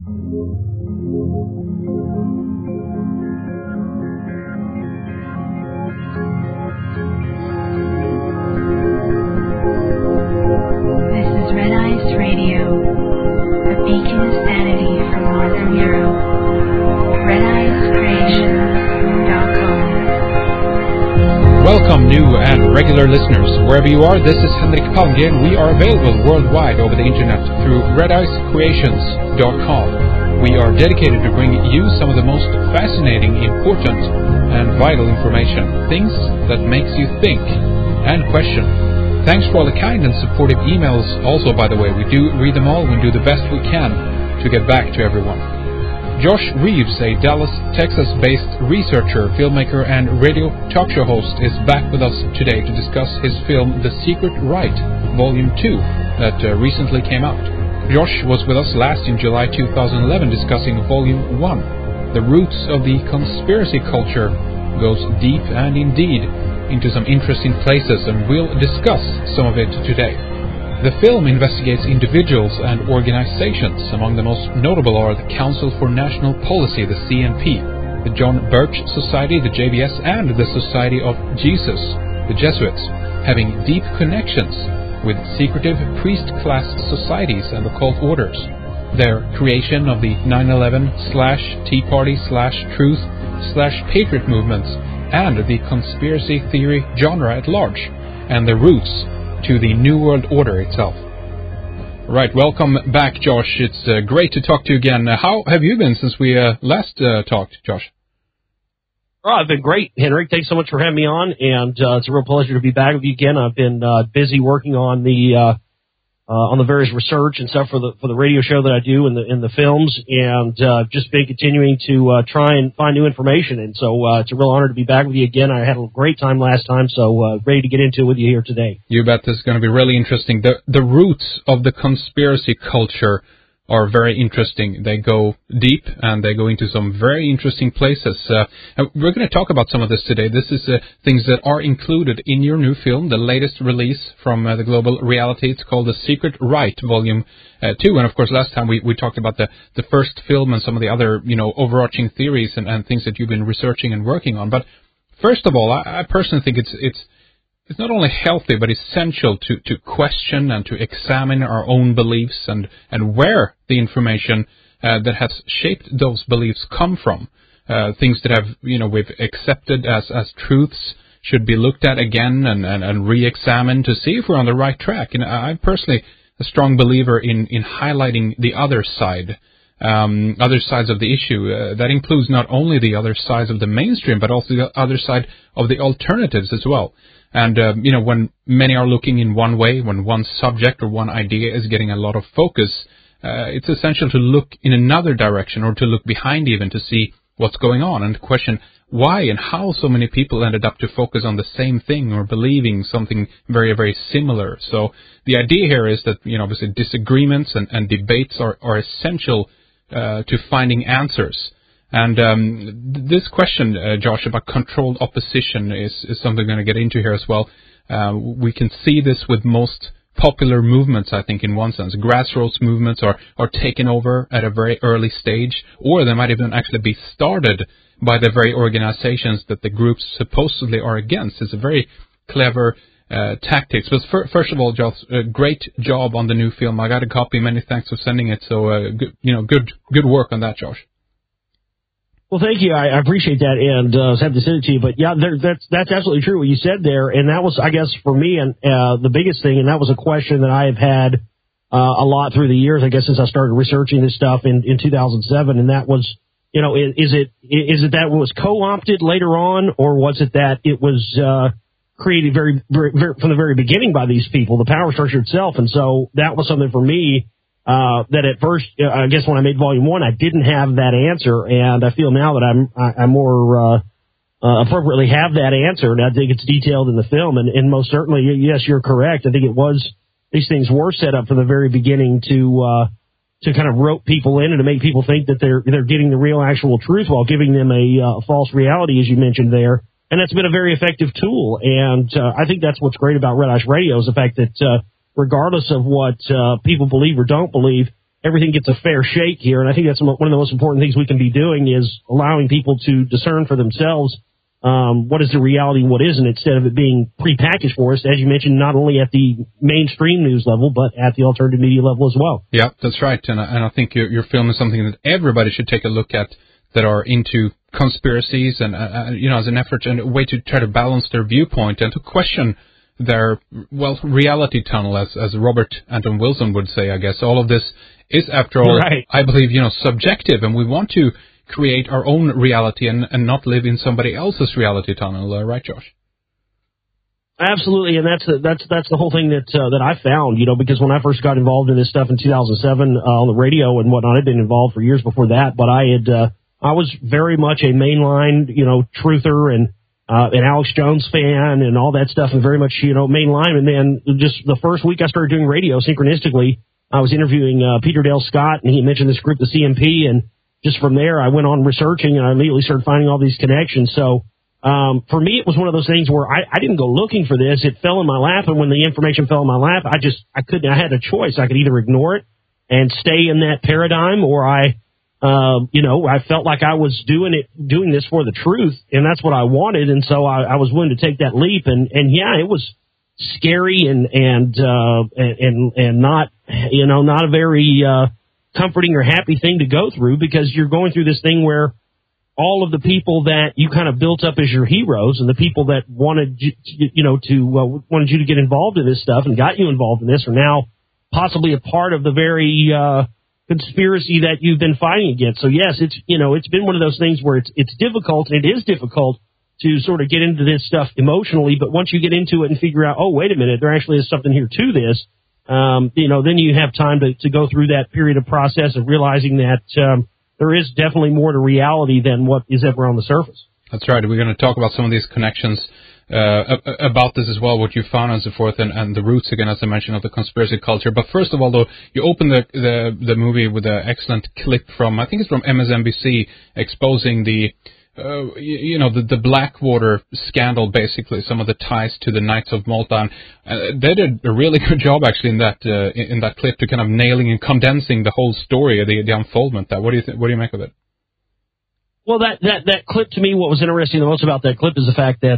This is Red Eyes Radio, a beacon of sanity from Northern Europe. RedEyesCreations.com. Welcome, new and regular listeners. Wherever you are, this is Henrik Palmgren. We are available worldwide over the internet through RedEyesCreations.com. We are dedicated to bring you some of the most fascinating, important, and vital information. Things that makes you think and question. Thanks for all the kind and supportive emails also, by the way. We do read them all. We do the best we can to get back to everyone. Josh Reeves, a Dallas, Texas-based researcher, filmmaker, and radio talk show host, is back with us today to discuss his film The Secret Right, Volume 2, that recently came out. Josh was with us last in July 2011 discussing Volume 1. The roots of the conspiracy culture goes deep and indeed into some interesting places, and we'll discuss some of it today. The film investigates individuals and organizations. Among the most notable are the Council for National Policy, the CNP, the John Birch Society, the JBS, and the Society of Jesus, the Jesuits, having deep connections with secretive priest-class societies and occult orders. Their creation of the 9/11/Tea Party/Truth/Patriot movements and the conspiracy theory genre at large, and the roots to the New World Order itself. Right, welcome back, Josh. It's great to talk to you again. How have you been since we last talked, Josh? Oh, I've been great, Henrik. Thanks so much for having me on, and it's a real pleasure to be back with you again. I've been busy working on the various research and stuff for the radio show that I do in the films, and just been continuing to try and find new information. And so it's a real honor to be back with you again. I had a great time last time, so ready to get into it with you here today. You bet this is going to be really interesting. The roots of the conspiracy culture are very interesting. They go deep and they go into some very interesting places. And we're going to talk about some of this today. This is things that are included in your new film, the latest release from the Global Reality. It's called The Secret Right, Volume 2. And of course, last time we talked about the first film and some of the other, overarching theories and things that you've been researching and working on. But first of all, I personally think it's not only healthy, but essential to question and to examine our own beliefs and where the information that has shaped those beliefs come from. Things that have, we've accepted as truths should be looked at again and re-examined to see if we're on the right track. And I'm personally a strong believer in highlighting the other side, other sides of the issue. That includes not only the other sides of the mainstream, but also the other side of the alternatives as well. And, when many are looking in one way, when one subject or one idea is getting a lot of focus, it's essential to look in another direction or to look behind even to see what's going on and to question why and how so many people ended up to focus on the same thing or believing something very, very similar. So the idea here is that, obviously disagreements and debates are essential to finding answers. And this question, Josh, about controlled opposition is something we're going to get into here as well. We can see this with most popular movements, I think, in one sense. Grassroots movements are taken over at a very early stage, or they might even actually be started by the very organizations that the groups supposedly are against. It's a very clever tactics. But first of all, Josh, great job on the new film. I got a copy. Many thanks for sending it. So, good work on that, Josh. Well, thank you. I appreciate that, and I was happy to send it to you. But yeah, that's absolutely true what you said there, and that was, I guess, for me, and the biggest thing, and that was a question that I have had a lot through the years, I guess, since I started researching this stuff in 2007, and that was, is it that it was co-opted later on, or was it that it was created very, very, very from the very beginning by these people, the power structure itself? And so that was something for me. That at first, I guess when I made Volume 1, I didn't have that answer, and I feel now that I'm more appropriately have that answer, and I think it's detailed in the film, and most certainly, yes, you're correct. I think these things were set up from the very beginning to kind of rope people in and to make people think that they're getting the real actual truth while giving them a false reality, as you mentioned there, and that's been a very effective tool, and I think that's what's great about Red Eyes Radio is the fact that regardless of what people believe or don't believe, everything gets a fair shake here. And I think that's one of the most important things we can be doing is allowing people to discern for themselves what is the reality and what isn't, instead of it being prepackaged for us, as you mentioned, not only at the mainstream news level, but at the alternative media level as well. Yeah, that's right. And I think your film is something that everybody should take a look at that are into conspiracies and, as an effort and a way to try to balance their viewpoint and to question their, reality tunnel, as Robert Anton Wilson would say, I guess. All of this is, after all, right. I believe, subjective, and we want to create our own reality and not live in somebody else's reality tunnel, right, Josh? Absolutely, and that's the whole thing that I found, because when I first got involved in this stuff in 2007 on the radio and whatnot, I'd been involved for years before that, but I was very much a mainline, truther and an Alex Jones fan and all that stuff, and very much, mainline. And then just the first week I started doing radio, synchronistically, I was interviewing Peter Dale Scott, and he mentioned this group, the CMP, and just from there, I went on researching, and I immediately started finding all these connections. So for me, it was one of those things where I didn't go looking for this. It fell in my lap, and when the information fell in my lap, I had a choice. I could either ignore it and stay in that paradigm, or I felt like I was doing this for the truth, and that's what I wanted, and so I was willing to take that leap. And yeah, it was scary and not, not a very comforting or happy thing to go through, because you're going through this thing where all of the people that you kind of built up as your heroes and the people that wanted you to get involved in this stuff and got you involved in this are now possibly a part of the very conspiracy that you've been fighting against. So yes, it's been one of those things where it's difficult, and it is difficult to sort of get into this stuff emotionally, but once you get into it and figure out, oh, wait a minute, there actually is something here to this, then you have time to go through that period of process of realizing that there is definitely more to reality than what is ever on the surface. That's right. We're going to talk about some of these connections about this as well, what you found and so forth, and the roots, again, as I mentioned, of the conspiracy culture. But first of all, though, you open the movie with an excellent clip from, I think it's from MSNBC, exposing the Blackwater scandal, basically, some of the ties to the Knights of Malta. They did a really good job, actually, in that clip, to kind of nailing and condensing the whole story, the unfoldment. What do you make of it? Well, that clip, to me, what was interesting the most about that clip is the fact that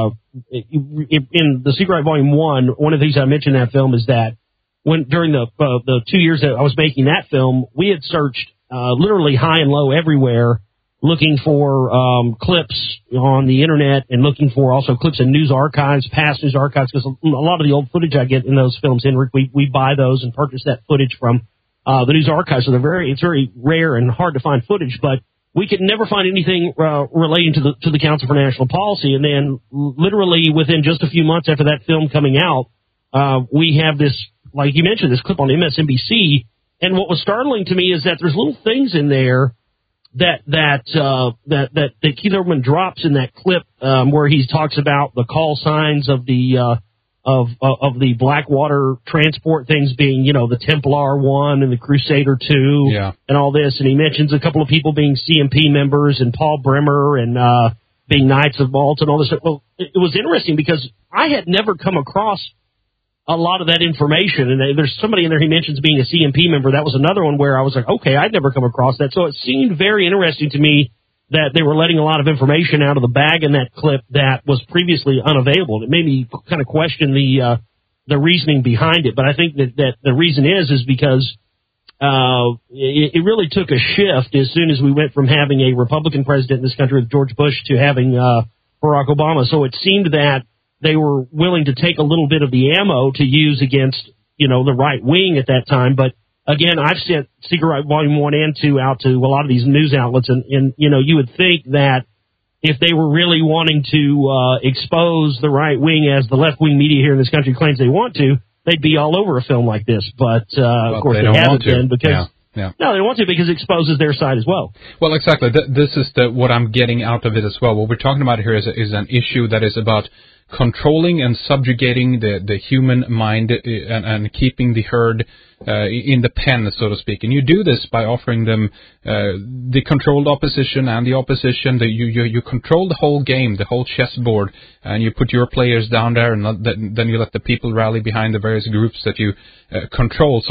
in The Secret Right Volume 1, one of the things I mentioned in that film is that during the 2 years that I was making that film, we had searched literally high and low everywhere, looking for clips on the internet and looking for also clips in news archives, past news archives, because a lot of the old footage I get in those films, Henrik, we buy those and purchase that footage from the news archives. So it's very rare and hard to find footage, but we could never find anything relating to the Council for National Policy. And then literally within just a few months after that film coming out, we have this, like you mentioned, this clip on MSNBC. And what was startling to me is that there's little things in there that Keith Olbermann drops in that clip, where he talks about the call signs of the Blackwater transport things being, the Templar 1 and the Crusader 2, and all this. And he mentions a couple of people being CMP members and Paul Bremer and being Knights of Malta and all this stuff. Well, it was interesting because I had never come across a lot of that information. And there's somebody in there he mentions being a CMP member. That was another one where I was like, okay, I'd never come across that. So it seemed very interesting to me that they were letting a lot of information out of the bag in that clip that was previously unavailable. And it made me kind of question the reasoning behind it. But I think that the reason is because it really took a shift as soon as we went from having a Republican president in this country with George Bush to having Barack Obama. So it seemed that they were willing to take a little bit of the ammo to use against, the right wing at that time. But again, I've sent Secret Right Volume 1 and 2 out to a lot of these news outlets, and you would think that if they were really wanting to expose the right wing, as the left-wing media here in this country claims they want to, they'd be all over a film like this. But, of course, they haven't been because... Yeah. No, they don't want to because it exposes their side as well. Well, exactly. This is what I'm getting out of it as well. What we're talking about here is an issue that is about controlling and subjugating the human mind and keeping the herd in the pen, so to speak. And you do this by offering them the controlled opposition and the opposition. You control the whole game, the whole chessboard, and you put your players down there, and then you let the people rally behind the various groups that you control. So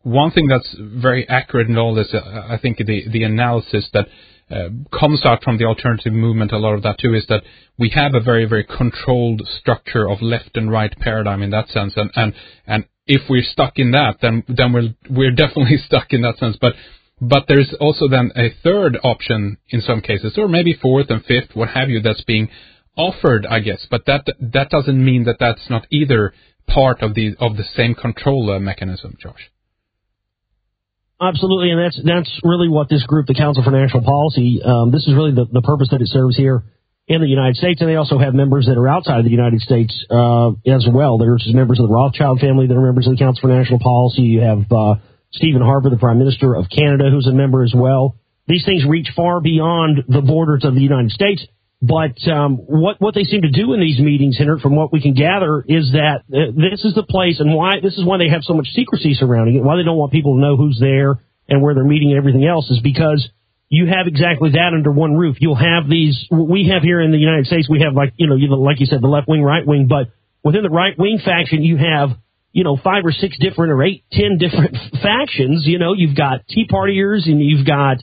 one thing that's very accurate in all this, I think the analysis that comes out from the alternative movement, a lot of that too, is that we have a very, very controlled structure of left and right paradigm in that sense, and if we're stuck in that, then we're definitely stuck in that sense. But there's also then a third option in some cases, or maybe fourth and fifth, what have you, that's being offered, I guess. But that doesn't mean that that's not either part of the same control mechanism, Josh. Absolutely, and that's really what this group, the Council for National Policy, this is really the purpose that it serves here in the United States, and they also have members that are outside of the United States as well. There's members of the Rothschild family that are members of the Council for National Policy. You have Stephen Harper, the Prime Minister of Canada, who's a member as well. These things reach far beyond the borders of the United States. But what they seem to do in these meetings, Henrik, from what we can gather, is that this is the place, and this is why they have so much secrecy surrounding it, why they don't want people to know who's there and where they're meeting and everything else, is because you have exactly that under one roof. You'll have we have here in the United States, we have like you said, the left wing, right wing, but within the right wing faction, you have 5 or 6 different or 8, 10 different factions. You've got Tea Partiers, and you've got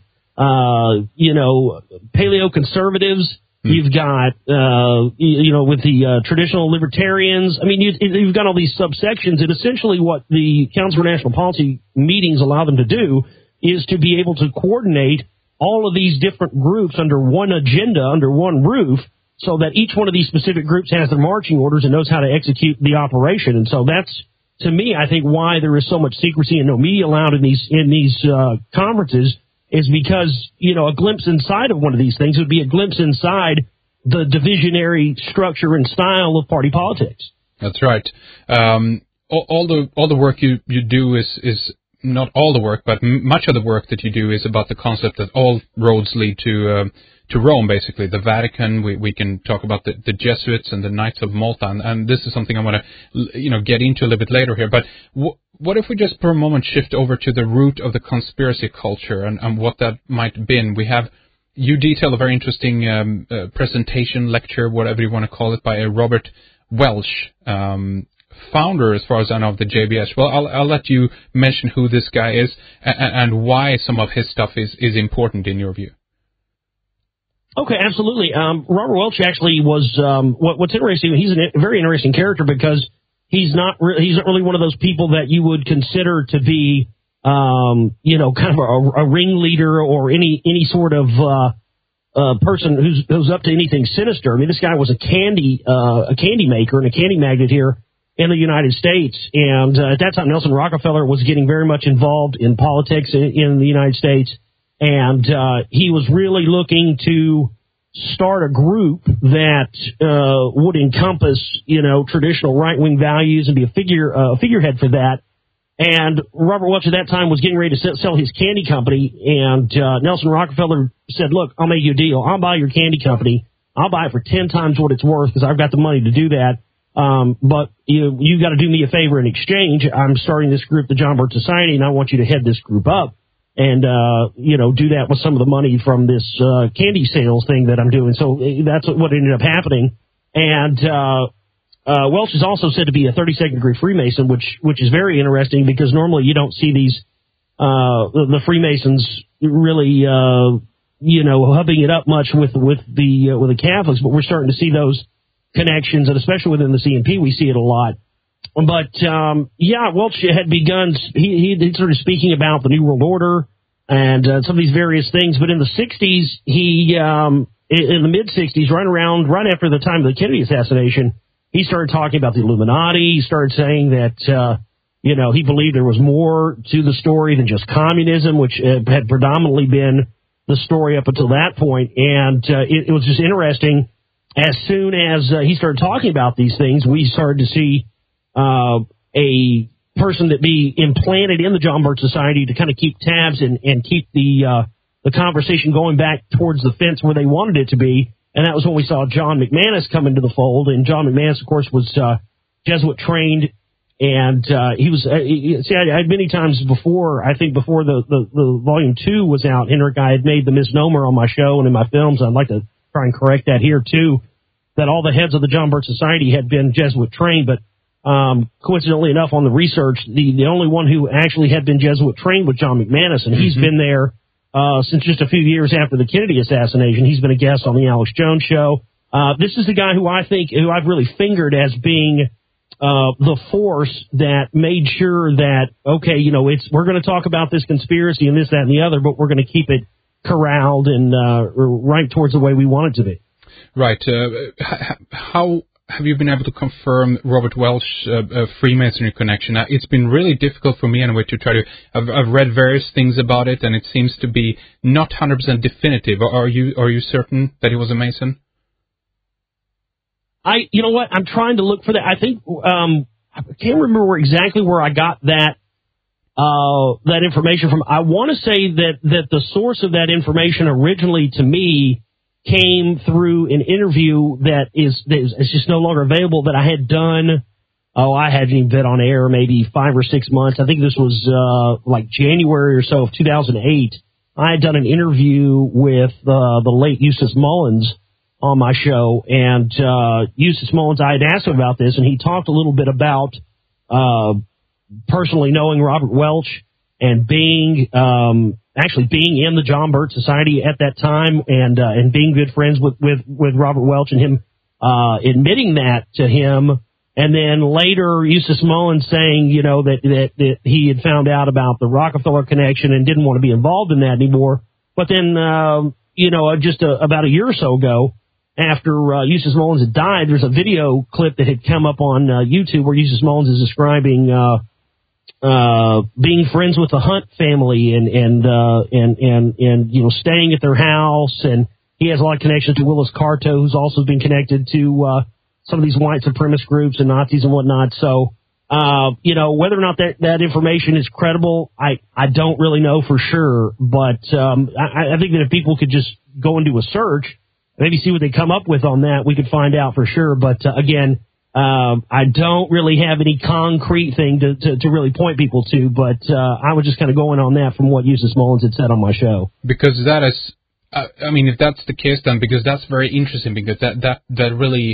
paleo conservatives. You've got, with the traditional libertarians. I mean, you've got all these subsections, and essentially what the Council for National Policy meetings allow them to do is to be able to coordinate all of these different groups under one agenda, under one roof, so that each one of these specific groups has their marching orders and knows how to execute the operation. And so that's, to me, I think why there is so much secrecy and no media allowed in these conferences, is because, a glimpse inside of one of these things would be a glimpse inside the divisionary structure and style of party politics. That's right. All the work you do is not all the work, but much of the work that you do is about the concept that all roads lead to Rome, basically, the Vatican. We can talk about the Jesuits and the Knights of Malta, and this is something I want to get into a little bit later here. But what if we just for a moment shift over to the root of the conspiracy culture and what that might have been? You detail a very interesting presentation, lecture, whatever you want to call it, by Robert Welch, founder, as far as I know, of the JBS. Well, I'll let you mention who this guy is and why some of his stuff is important in your view. Okay, absolutely. Robert Welch actually was what's interesting. He's a very interesting character because he's not really one of those people that you would consider to be kind of a ringleader or any sort of person who's up to anything sinister. I mean, this guy was a candy maker and a candy magnate here in the United States, and at that time Nelson Rockefeller was getting very much involved in politics in the United States. And he was really looking to start a group that would encompass, traditional right-wing values and be a figurehead for that. And Robert Welch at that time was getting ready to sell his candy company, and Nelson Rockefeller said, "Look, I'll make you a deal. I'll buy your candy company. I'll buy it for 10 times what it's worth because I've got the money to do that. But you got to do me a favor in exchange. I'm starting this group, the John Birch Society, and I want you to head this group up. And, do that with some of the money from this candy sales thing that I'm doing." So that's what ended up happening. And Welch is also said to be a 32nd degree Freemason, which is very interesting because normally you don't see these the Freemasons really hubbing it up much with the Catholics, but we're starting to see those connections, and especially within the CNP, we see it a lot. But, Welch had begun, he started speaking about the New World Order and some of these various things. But in the 60s, in the mid-60s, right after the time of the Kennedy assassination, he started talking about the Illuminati. He started saying that, he believed there was more to the story than just communism, which had predominantly been the story up until that point. And it was just interesting. As soon as he started talking about these things, we started to see a person that be implanted in the John Birch Society to kind of keep tabs and keep the conversation going back towards the fence where they wanted it to be. And that was when we saw John McManus come into the fold. And John McManus, of course, was Jesuit trained. And he was, I had many times before, I think before the volume 2 was out, Henrik, I had made the misnomer on my show and in my films. I'd like to try and correct that here too, that all the heads of the John Birch Society had been Jesuit trained, but Coincidentally enough, on the research, the only one who actually had been Jesuit trained was John McManus, and he's been there since just a few years after the Kennedy assassination. He's been a guest on the Alex Jones Show. This is the guy who I've really fingered as being the force that made sure that, okay, we're going to talk about this conspiracy and this, that, and the other, but we're going to keep it corralled and right towards the way we want it to be. Right. How have you been able to confirm Robert Welch Freemasonry connection? It's been really difficult for me anyway to try to. I've read various things about it, and it seems to be not 100% definitive. Are you certain that he was a Mason? You know what? I'm trying to look for that. I think I can't remember exactly where I got that information from. I want to say that the source of that information originally to me came through an interview that is just no longer available that I had done. I hadn't even been on air maybe 5 or 6 months. I think this was like January or so of 2008. I had done an interview with the late Eustace Mullins on my show, and Eustace Mullins, I had asked him about this, and he talked a little bit about personally knowing Robert Welch and being in the John Birch Society at that time, and being good friends with Robert Welch, and him admitting that to him, and then later Eustace Mullins saying, that he had found out about the Rockefeller connection and didn't want to be involved in that anymore. But then, just about a year or so ago, after Eustace Mullins had died, there's a video clip that had come up on YouTube where Eustace Mullins is describing being friends with the Hunt family and staying at their house, and he has a lot of connections to Willis Carto, who's also been connected to some of these white supremacist groups and Nazis and whatnot. So, whether or not that information is credible, I don't really know for sure, but I think that if people could just go and do a search, maybe see what they come up with on that, we could find out for sure. But again, I don't really have any concrete thing to really point people to, but I was just kind of going on that from what Eustace Mullins had said on my show. Because that is, if that's the case, then because that's very interesting, because that really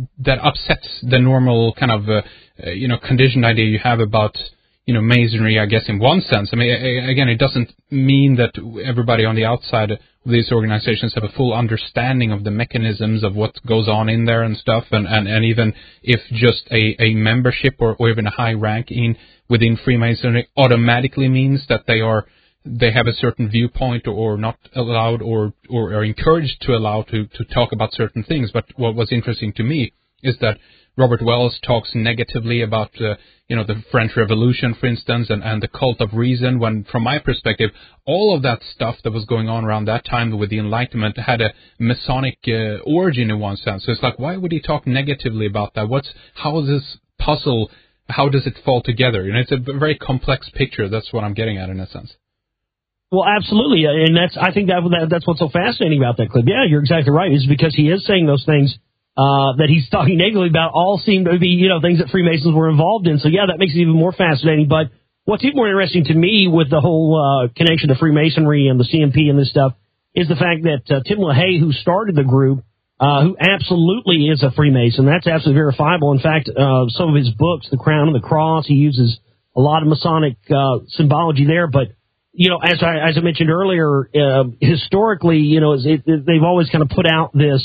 upsets the normal kind of conditioned idea you have about Masonry, I guess, in one sense. Again, it doesn't mean that everybody on the outside of these organizations have a full understanding of the mechanisms of what goes on in there and stuff, and even if just a membership or even a high rank within Freemasonry automatically means that they have a certain viewpoint or not allowed or are encouraged to allow to talk about certain things. But what was interesting to me is that Robert Welch talks negatively about the French Revolution, for instance, and the cult of reason, when, from my perspective, all of that stuff that was going on around that time with the Enlightenment had a Masonic origin in one sense. So it's like, why would he talk negatively about that? How is this puzzle, how does it fall together? It's a very complex picture. That's what I'm getting at in a sense. Well, absolutely, and I think that's what's so fascinating about that clip. Yeah, you're exactly right. It's because he is saying those things that he's talking negatively about all seem to be, things that Freemasons were involved in. So, yeah, that makes it even more fascinating. But what's even more interesting to me with the whole connection to Freemasonry and the CMP and this stuff is the fact that Tim LaHaye, who started the group, who absolutely is a Freemason, that's absolutely verifiable. In fact, some of his books, The Crown and the Cross, he uses a lot of Masonic symbology there. But, as I mentioned earlier, historically, they've always kind of put out this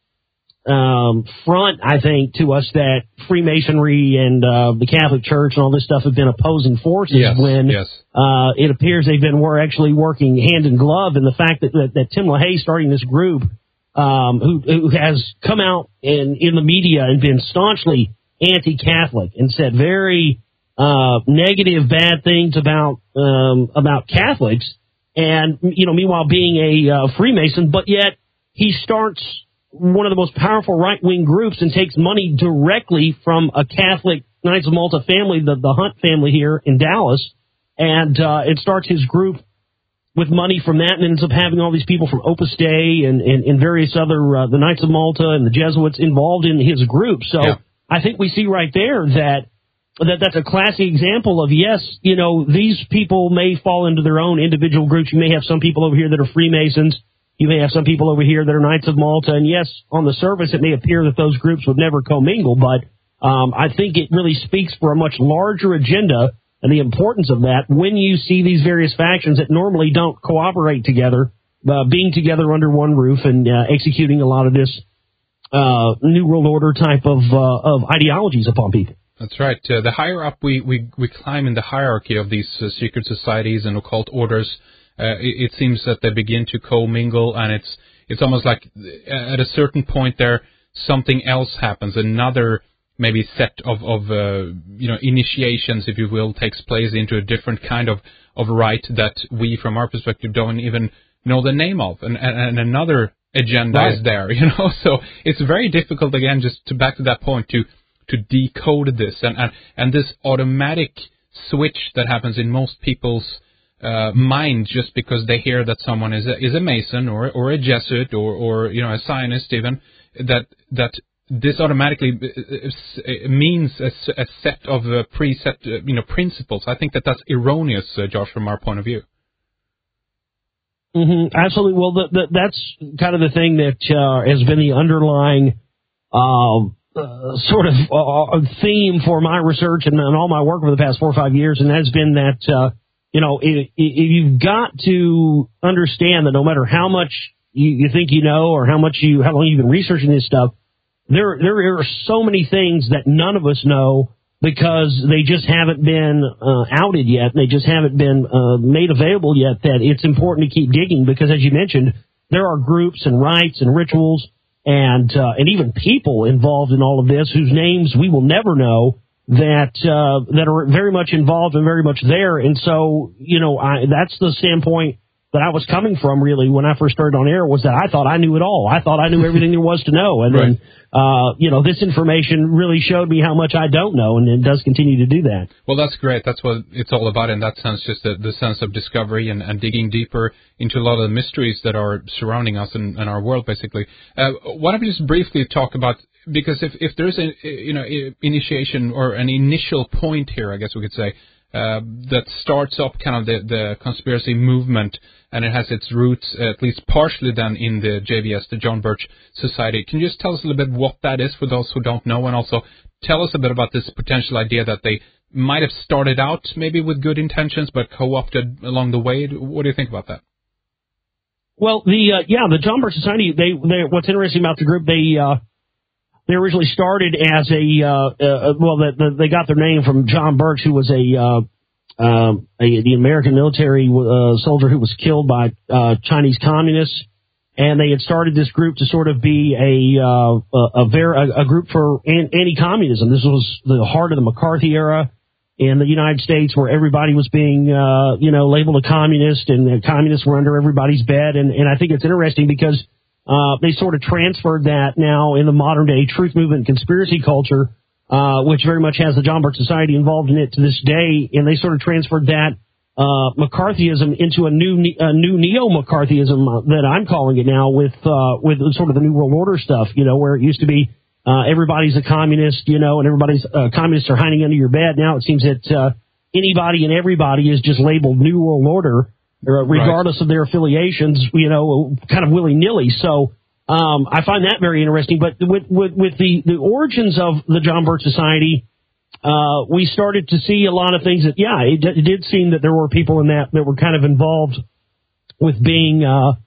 front, I think, to us that Freemasonry and the Catholic Church and all this stuff have been opposing forces when it appears they've been actually working hand in glove. And the fact that Tim LaHaye starting this group, who has come out in the media and been staunchly anti-Catholic and said very negative, bad things about Catholics, and meanwhile being a Freemason, but yet he starts one of the most powerful right-wing groups and takes money directly from a Catholic Knights of Malta family, the Hunt family here in Dallas, and it starts his group with money from that, and ends up having all these people from Opus Dei and various other, the Knights of Malta and the Jesuits involved in his group. So I think we see right there that's a classic example of, yes, these people may fall into their own individual groups. You may have some people over here that are Freemasons. You may have some people over here that are Knights of Malta, and yes, on the surface, it may appear that those groups would never commingle, but I think it really speaks for a much larger agenda and the importance of that when you see these various factions that normally don't cooperate together, being together under one roof and executing a lot of this New World Order type of ideologies upon people. That's right. The higher up we climb in the hierarchy of these secret societies and occult orders, it seems that they begin to commingle, and it's almost like at a certain point there something else happens, another maybe set of initiations, if you will, takes place into a different kind of rite that we, from our perspective, don't even know the name of, and another agenda is there, So it's very difficult, again, just to back to that point, to decode this, and this automatic switch that happens in most people's mind just because they hear that someone is a Mason or a Jesuit or a Zionist even, that this automatically means a set of preset principles. I think that's erroneous, Josh, from our point of view. Mm-hmm, absolutely. Well, that's kind of the thing that has been the underlying sort of theme for my research and all my work over the past 4 or 5 years, and that's been that you've got to understand that no matter how much you think you know or how long you've been researching this stuff, there are so many things that none of us know because they just haven't been outed yet. They just haven't been made available yet, that it's important to keep digging because, as you mentioned, there are groups and rites and rituals and even people involved in all of this whose names we will never know that are very much involved and very much there. And so, that's the standpoint that I was coming from, really, when I first started on air, was that I thought I knew it all. I thought I knew everything there was to know. And right. then, this information really showed me how much I don't know, and it does continue to do that. Well, that's great. That's what it's all about in that sense, just the sense of discovery and digging deeper into a lot of the mysteries that are surrounding us and our world, basically. Why don't we just briefly talk about, because if there's an initiation or an initial point here, I guess we could say, that starts up kind of the conspiracy movement, and it has its roots, at least partially then, in the JBS, the John Birch Society. Can you just tell us a little bit what that is for those who don't know, and also tell us a bit about this potential idea that they might have started out maybe with good intentions but co-opted along the way? What do you think about that? Well, the John Birch Society, they what's interesting about the group, they originally started as they got their name from John Birch, who was the American military soldier who was killed by Chinese communists, and they had started this group to sort of be a group for anti-communism. This was the heart of the McCarthy era in the United States, where everybody was being labeled a communist, and communists were under everybody's bed. And I think it's interesting because they sort of transferred that now in the modern day truth movement and conspiracy culture, which very much has the John Birch Society involved in it to this day, and they sort of transferred that McCarthyism into a new neo-McCarthyism that I'm calling it now, with sort of the New World Order stuff, where it used to be everybody's a communist, and everybody's communists are hiding under your bed. Now it seems that anybody and everybody is just labeled New World Order, regardless of their affiliations, kind of willy-nilly. So I find that very interesting. But with the origins of the John Birch Society, we started to see a lot of things that, it did seem that there were people in that were kind of involved with being,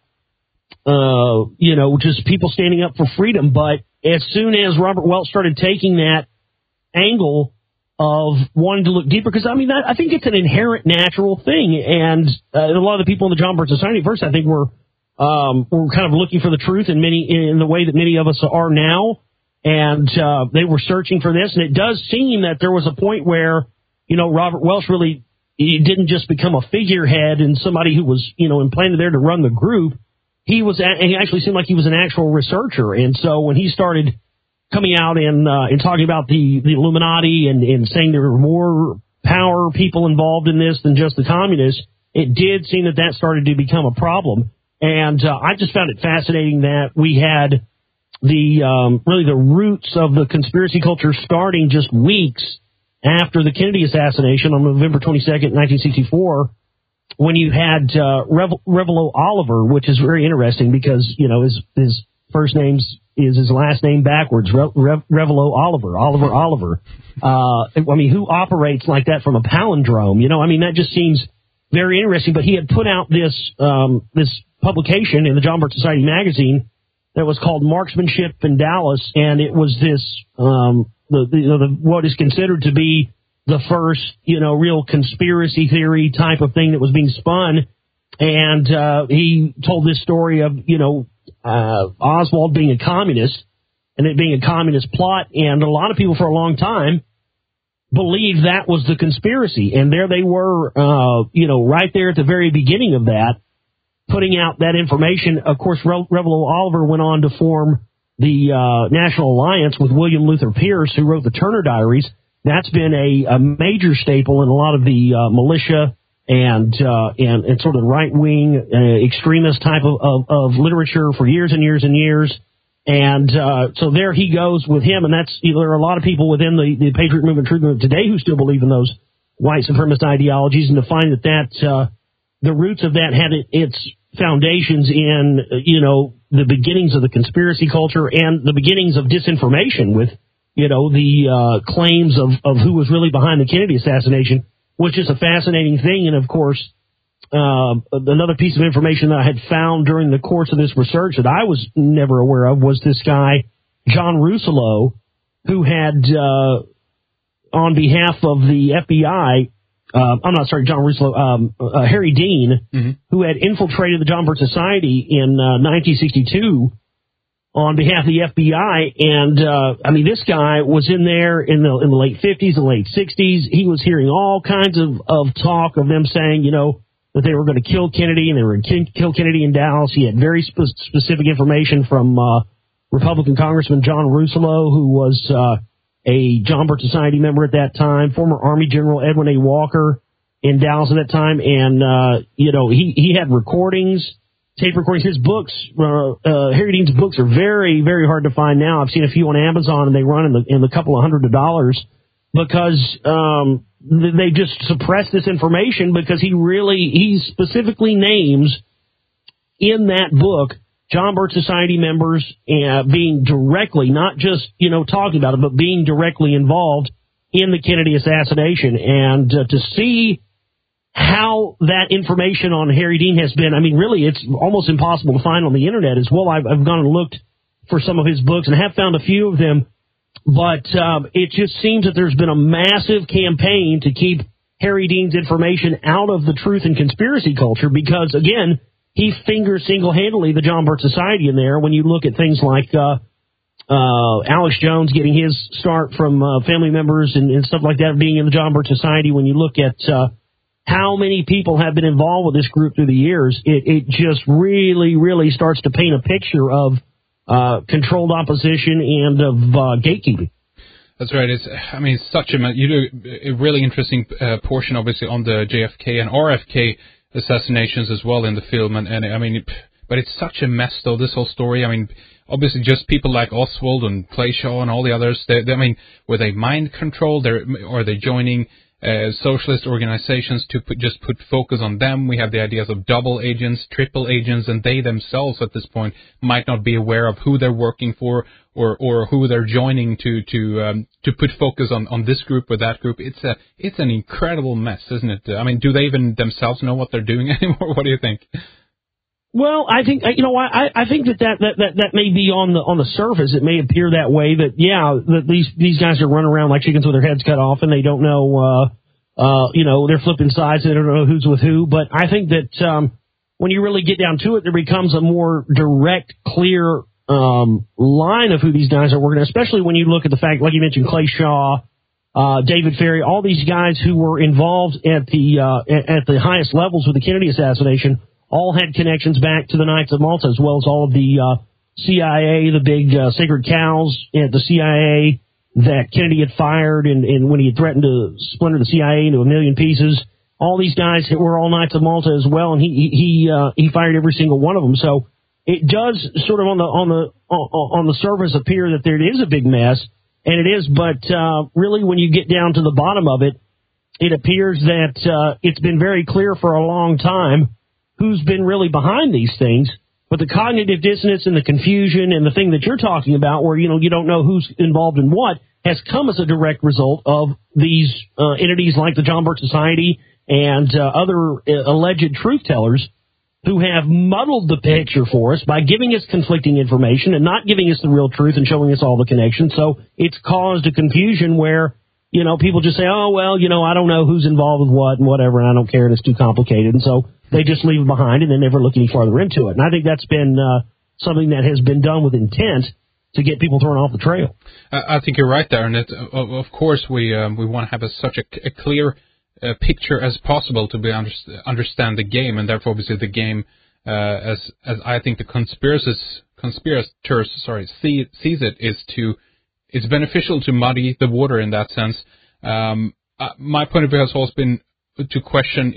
just people standing up for freedom. But as soon as Robert Welch started taking that angle of wanting to look deeper, because I think it's an inherent natural thing, and a lot of the people in the John Birch Society first, I think, were kind of looking for the truth in the way that many of us are now, and they were searching for this. And it does seem that there was a point where Robert Welch really, he didn't just become a figurehead and somebody who was implanted there to run the group. He actually seemed like he was an actual researcher, and so when he started coming out and talking about the Illuminati and saying there were more power people involved in this than just the communists, it did seem that started to become a problem. And I just found it fascinating that we had the roots of the conspiracy culture starting just weeks after the Kennedy assassination on November 22nd, 1964, when you had Revelo Oliver, which is very interesting because his first name is his last name backwards, Revelo Oliver. I mean, who operates like that from a palindrome? You know, I mean, that just seems very interesting. But he had put out this publication in the John Birch Society magazine that was called Marksmanship in Dallas, and it was this what is considered to be the first, real conspiracy theory type of thing that was being spun. And he told this story of, Oswald being a communist and it being a communist plot. And a lot of people for a long time believed that was the conspiracy. And there they were, right there at the very beginning of that, putting out that information. Of course, Revelo Oliver went on to form the National Alliance with William Luther Pierce, who wrote the Turner Diaries. That's been a major staple in a lot of the militia and sort of right-wing extremist type of literature for years and years and years. And so there he goes with him, and that's there are a lot of people within the Patriot Movement, Truth Movement today who still believe in those white supremacist ideologies, and to find that the roots of that had its foundations in, the beginnings of the conspiracy culture and the beginnings of disinformation with, the claims of who was really behind the Kennedy assassination, which is a fascinating thing. And of course, another piece of information that I had found during the course of this research that I was never aware of was this guy, John Russello, who had, on behalf of the FBI, John Russello, Harry Dean, mm-hmm. who had infiltrated the John Birch Society in 1962 on behalf of the FBI. And, this guy was in there in the late 50s and late 60s. He was hearing all kinds of talk of them saying, that they were going to kill Kennedy and they were going to kill Kennedy in Dallas. He had very specific information from Republican Congressman John Russello, who was a John Birch Society member at that time, former Army General Edwin A. Walker in Dallas at that time. And, he had recordings, tape recordings. His books, Harry Dean's books are very, very hard to find now. I've seen a few on Amazon, and they run in the couple of $100 because they just suppress this information, because he specifically names in that book John Birch Society members being directly, not just, talking about it, but being directly involved in the Kennedy assassination. And to see how that information on Harry Dean has been, really, it's almost impossible to find on the Internet as well. I've gone and looked for some of his books and have found a few of them, but it just seems that there's been a massive campaign to keep Harry Dean's information out of the truth and conspiracy culture because, again, he fingers single-handedly the John Birch Society in there. When you look at things like Alex Jones getting his start from family members and stuff like that, being in the John Birch Society, when you look at how many people have been involved with this group through the years, it just really, really starts to paint a picture of controlled opposition and of gatekeeping. That's right. It's such a really interesting portion, obviously, on the JFK and RFK assassinations as well in the film, but it's such a mess, though, this whole story. Obviously, just people like Oswald and Clay Shaw and all the others. Were they mind controlled? Are they joining socialist organizations to put focus on them? We have the ideas of double agents, triple agents, and they themselves at this point might not be aware of who they're working for or who they're joining to put focus on this group or that group. It's an incredible mess, isn't it? Do they even themselves know what they're doing anymore? What do you think? Well, I think I think that may be on the surface. It may appear that way. That that these guys are running around like chickens with their heads cut off, and they don't know. They're flipping sides. They don't know who's with who. But I think that when you really get down to it, there becomes a more direct, clear line of who these guys are working. Especially when you look at the fact, like you mentioned, Clay Shaw, David Ferrie, all these guys who were involved at the highest levels with the Kennedy assassination. All had connections back to the Knights of Malta, as well as all of the CIA, the big sacred cows at the CIA that Kennedy had fired, and when he had threatened to splinter the CIA into a million pieces. All these guys were all Knights of Malta as well, and he fired every single one of them. So it does sort of on the surface appear that there is a big mess, and it is. But really, when you get down to the bottom of it, it appears that it's been very clear for a long time who's been really behind these things. But the cognitive dissonance and the confusion and the thing that you're talking about where, you don't know who's involved in what has come as a direct result of these entities like the John Birch Society and other alleged truth tellers who have muddled the picture for us by giving us conflicting information and not giving us the real truth and showing us all the connections. So it's caused a confusion where, people just say, oh, well, I don't know who's involved with what and whatever, and I don't care, and it's too complicated. And so they just leave it behind and they never look any farther into it. And I think that's been something that has been done with intent to get people thrown off the trail. I think you're right there, and of course we want to have such a clear picture as possible to be understand the game, and therefore obviously the game as I think the conspirators sees it it's beneficial to muddy the water in that sense. My point of view has always been to question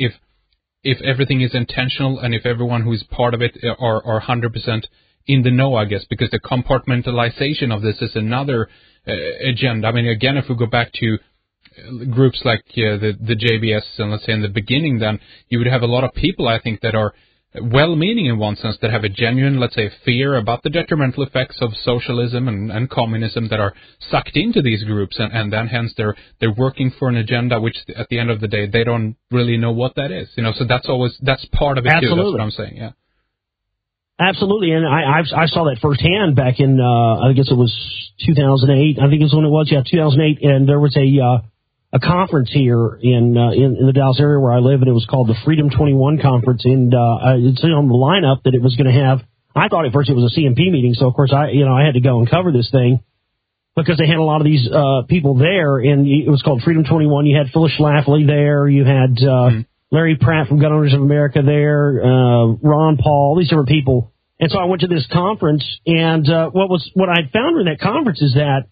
if everything is intentional and if everyone who is part of it are 100% in the know, I guess, because the compartmentalization of this is another agenda. I mean, again, if we go back to groups like the JBS, and let's say in the beginning, then you would have a lot of people, I think, that are well-meaning in one sense, that have a genuine, let's say, fear about the detrimental effects of socialism and communism that are sucked into these groups, and then hence they're working for an agenda which at the end of the day they don't really know what that is. So that's part of it. Absolutely. Too. That's what I'm saying. Yeah. Absolutely, and I saw that firsthand back in I guess it was 2008. I think it was when it was 2008, and there was a conference here in the Dallas area where I live, and it was called the Freedom 21 Conference, and it's on the lineup that it was going to have. I thought at first it was a CMP meeting, so of course I had to go and cover this thing because they had a lot of these people there, and it was called Freedom 21. You had Phyllis Schlafly there, you had Larry Pratt from Gun Owners of America there, Ron Paul, these different people. And so I went to this conference, and what I found in that conference is that,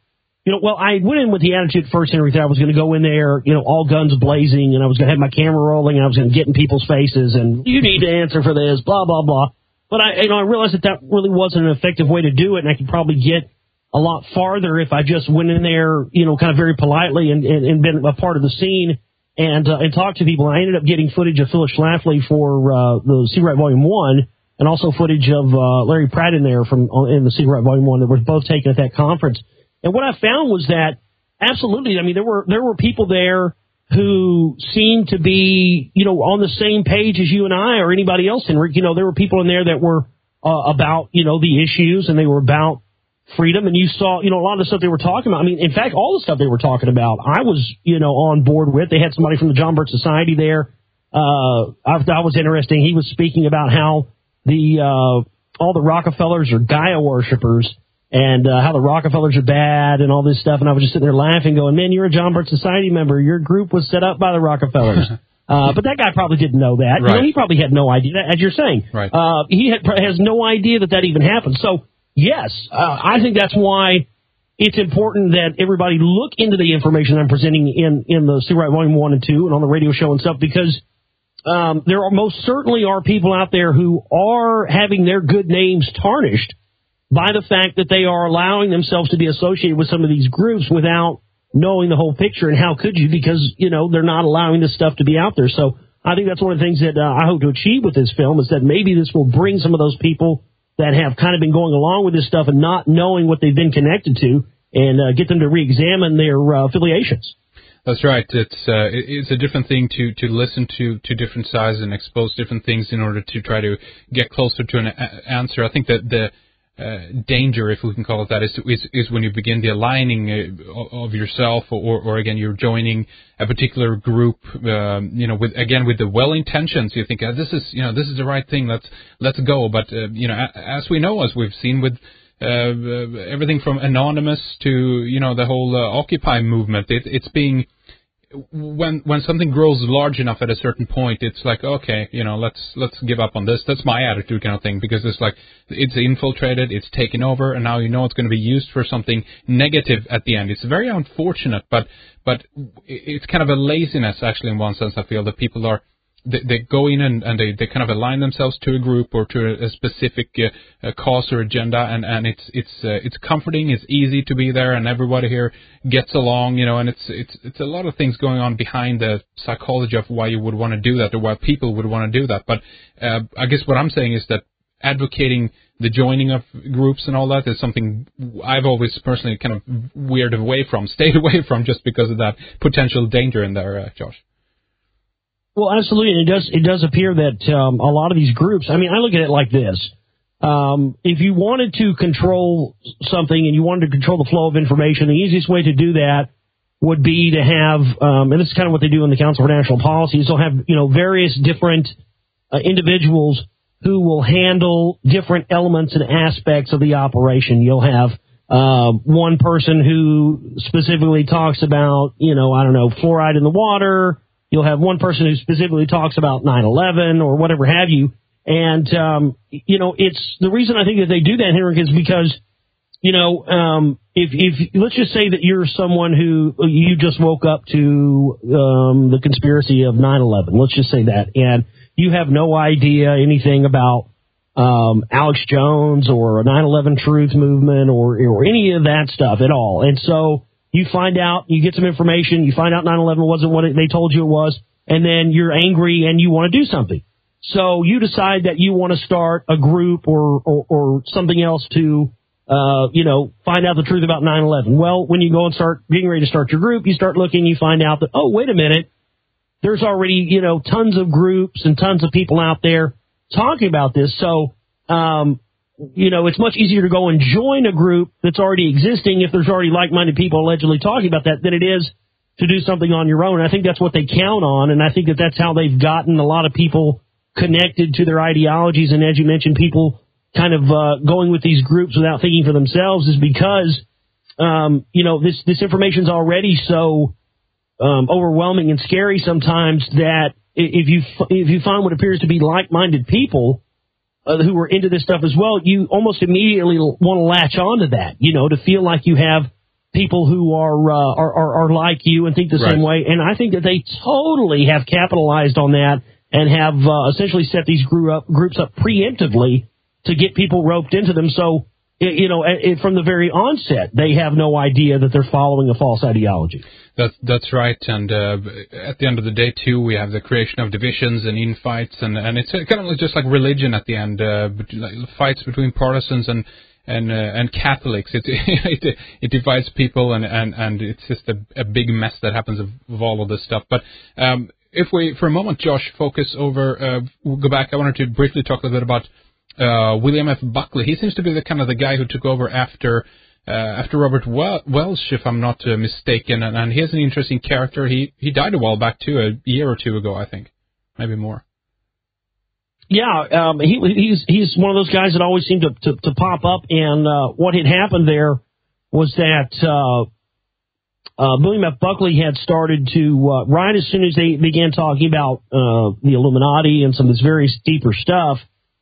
I went in with the attitude first and everything. I was going to go in there, all guns blazing, and I was going to have my camera rolling, and I was going to get in people's faces, and you need to answer for this, blah, blah, blah. But I realized that really wasn't an effective way to do it, and I could probably get a lot farther if I just went in there, kind of very politely and been a part of the scene and talked to people. And I ended up getting footage of Phyllis Schlafly for the Sea Right Volume 1, and also footage of Larry Pratt in there in the Sea Right Volume 1 that were both taken at that conference. And what I found was that, absolutely, I mean, there were people there who seemed to be, on the same page as you and I or anybody else, Henrik. There were people in there that were about, the issues, and they were about freedom. And you saw, a lot of the stuff they were talking about. I mean, in fact, all the stuff they were talking about, I was, on board with. They had somebody from the John Birch Society there. I was interesting. He was speaking about how all the Rockefellers are Gaia worshipers, and how the Rockefellers are bad and all this stuff. And I was just sitting there laughing, going, man, you're a John Birch Society member. Your group was set up by the Rockefellers. But that guy probably didn't know that. Right. He probably had no idea, as you're saying. Right. He has no idea that even happened. So, yes, I think that's why it's important that everybody look into the information I'm presenting in the Sea Right Volume 1 and 2 and on the radio show and stuff, because there most certainly are people out there who are having their good names tarnished by the fact that they are allowing themselves to be associated with some of these groups without knowing the whole picture. And how could you? Because, they're not allowing this stuff to be out there. So I think that's one of the things that I hope to achieve with this film, is that maybe this will bring some of those people that have kind of been going along with this stuff and not knowing what they've been connected to, and get them to re-examine their affiliations. That's right. It's a different thing to listen to different sides and expose different things in order to try to get closer to an answer. I think that the danger, if we can call it that, is when you begin the aligning of yourself, or again, you're joining a particular group, with the well intentions. You think this is the right thing. Let's go. But as we know, as we've seen with everything from Anonymous to the whole Occupy movement, it's being. When something grows large enough at a certain point, it's like, okay, let's give up on this. That's my attitude, kind of thing, because it's like it's infiltrated, it's taken over, and now it's going to be used for something negative at the end. It's very unfortunate, but it's kind of a laziness, actually, in one sense. I feel that people are. They go in and they kind of align themselves to a group or to a specific cause or agenda, and it's comforting. It's easy to be there, and everybody here gets along, and it's a lot of things going on behind the psychology of why you would want to do that, or why people would want to do that. But I guess what I'm saying is that advocating the joining of groups and all that is something I've always personally kind of stayed away from, just because of that potential danger in there, Josh. Well, absolutely. It does appear that a lot of these groups, I mean, I look at it like this. If you wanted to control something and you wanted to control the flow of information, the easiest way to do that would be to have, and this is kind of what they do in the Council for National Policy, they'll have, various different individuals who will handle different elements and aspects of the operation. You'll have one person who specifically talks about, fluoride in the water. You'll have one person who specifically talks about 9/11 or whatever have you. And, it's the reason I think that they do that, Henrik, is because, if let's just say that you're someone who you just woke up to the conspiracy of 9/11. Let's just say that. And you have no idea anything about Alex Jones or a 9/11 Truth Movement or any of that stuff at all. And so you find out, you get some information, you find out 9/11 wasn't what they told you it was, and then you're angry and you want to do something. So you decide that you want to start a group or something else to, find out the truth about 9/11. Well, when you go and start getting ready to start your group, you start looking, you find out that, oh, wait a minute, there's already, tons of groups and tons of people out there talking about this. So, it's much easier to go and join a group that's already existing if there's already like-minded people allegedly talking about that than it is to do something on your own. And I think that's what they count on, and I think that that's how they've gotten a lot of people connected to their ideologies. And as you mentioned, people kind of going with these groups without thinking for themselves is because, this information's already so overwhelming and scary sometimes that if you find what appears to be like-minded people who are into this stuff as well, you almost immediately want to latch on to that, to feel like you have people who are like you and think the same way. And I think that they totally have capitalized on that and have essentially set these groups up preemptively to get people roped into them. So, from the very onset, they have no idea that they're following a false ideology. That's right. And at the end of the day, too, we have the creation of divisions and infights, and it's kind of just like religion at the end, fights between Protestants and Catholics. It divides people, and it's just a big mess that happens of all of this stuff. But if we, for a moment, Josh, focus over, we'll go back. I wanted to briefly talk a little bit about William F. Buckley. He seems to be the kind of the guy who took over after Robert Welch, if I'm not mistaken, and he's an interesting character. He died a while back too, a year or two ago, I think, maybe more. Yeah, he's one of those guys that always seemed to pop up. And what had happened there was that William F. Buckley had started to right as soon as they began talking about the Illuminati and some of this very deeper stuff.